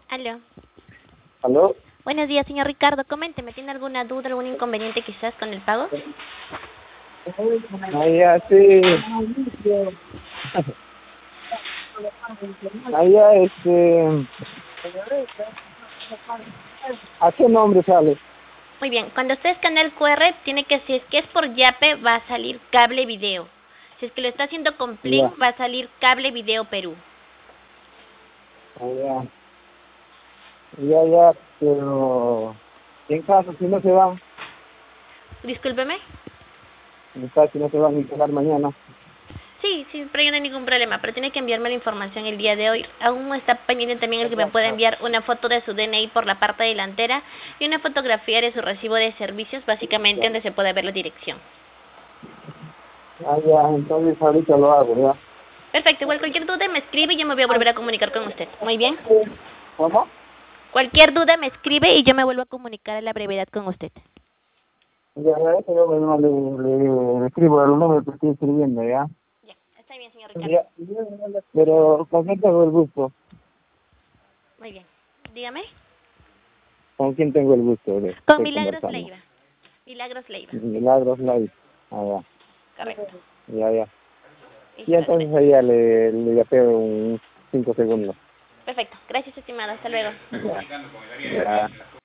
Aló. ¿Aló? Buenos días, señor Ricardo. Coménteme, ¿tiene alguna duda, algún inconveniente quizás con el pago? Ah, ya, sí. Ah, ya, ¿a qué nombre sale? Muy bien, cuando usted escanea el QR, tiene que, si es que es por Yape, va a salir cable video. Si es que lo está haciendo con Plin, Ya, va a salir cable video Perú. ah, ya, ya, pero en caso, si no se van, Discúlpeme. en caso, si no se van a instalar mañana. Sí, sí, pero yo no hay ningún problema, pero tiene que enviarme la información el día de hoy. Aún está pendiente también el que me pueda enviar una foto de su DNI por la parte delantera y una fotografía de su recibo de servicios, básicamente donde se puede ver la dirección. Ah, ya, entonces ahorita lo hago, ya. Perfecto, igual cualquier duda me escribe y yo me voy a volver a comunicar con usted. Muy bien. ¿Cómo? Cualquier duda me escribe y yo me vuelvo a comunicar a la brevedad con usted. Ya, eso yo mismo le escribo el número que estoy escribiendo, ¿ya? Ya, está bien, señor Ricardo. Ya, pero ¿con quién tengo el gusto? Muy bien. Dígame. ¿Con quién tengo el gusto de Con estoy Milagros conversando? Leiva. Milagros Leiva. Milagros Live. Ah, Correcto. ya. Y Listo, entonces ahí ya le yapeo un 5 segundos. perfecto. Gracias, estimado. Hasta luego. Ya, ya.